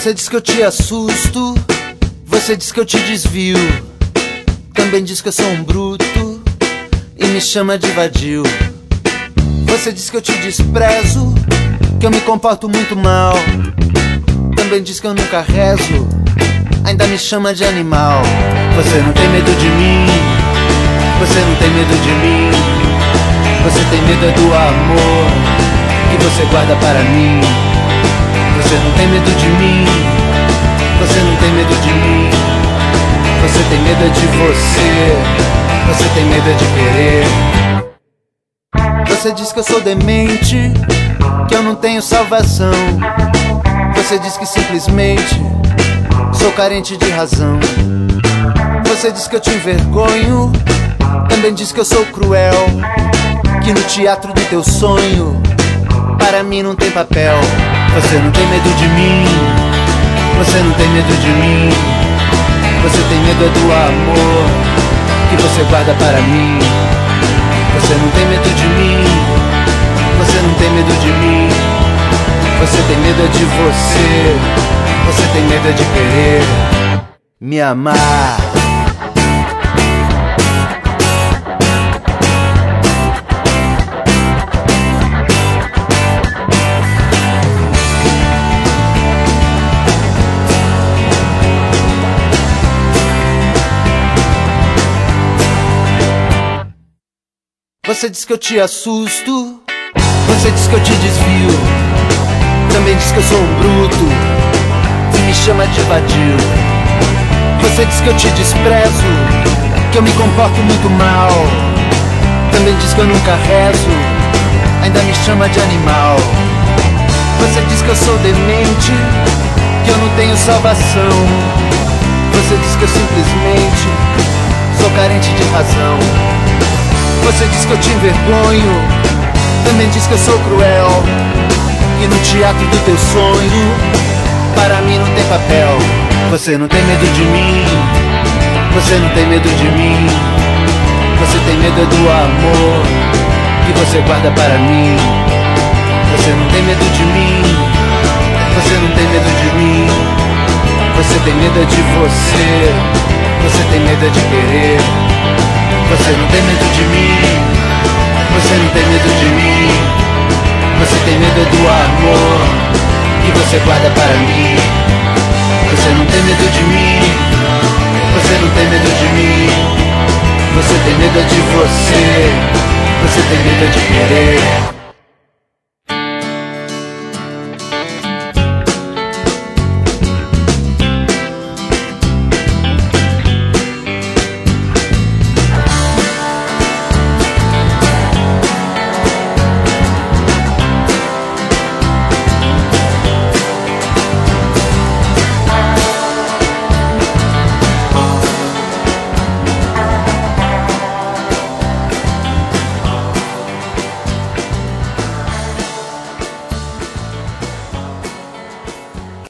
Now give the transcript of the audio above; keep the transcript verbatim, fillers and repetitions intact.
Você diz que eu te assusto, você diz que eu te desvio, também diz que eu sou um bruto e me chama de vadio. Você diz que eu te desprezo, que eu me comporto muito mal, também diz que eu nunca rezo, ainda me chama de animal. Você não tem medo de mim, você não tem medo de mim, você tem medo é do amor que você guarda para mim. Você não tem medo de mim, você não tem medo de mim, você tem medo é de você, você tem medo é de querer. Você diz que eu sou demente, que eu não tenho salvação, você diz que simplesmente sou carente de razão. Você diz que eu te envergonho, também diz que eu sou cruel, que no teatro do teu sonho para mim não tem papel. Você não tem medo de mim, você não tem medo de mim, você tem medo é do amor que você guarda para mim. Você não tem medo de mim, você não tem medo de mim, você tem medo é de você, você tem medo é de querer me amar. Você diz que eu te assusto, você diz que eu te desvio, também diz que eu sou um bruto e me chama de vadio. Você diz que eu te desprezo, que eu me comporto muito mal, também diz que eu nunca rezo, ainda me chama de animal. Você diz que eu sou demente, que eu não tenho salvação, você diz que eu simplesmente sou carente de razão. Você diz que eu te envergonho, também diz que eu sou cruel, que no teatro do teu sonho para mim não tem papel. Você não tem medo de mim, você não tem medo de mim, você tem medo é do amor que você guarda para mim. Você não tem medo de mim, você não tem medo de mim, você tem medo é de você, você tem medo é de querer. Você não tem medo de mim, você não tem medo de mim, você tem medo é do amor que você guarda para mim. Você não tem medo de mim, você não tem medo de mim, você tem medo é de você, você tem medo é de querer.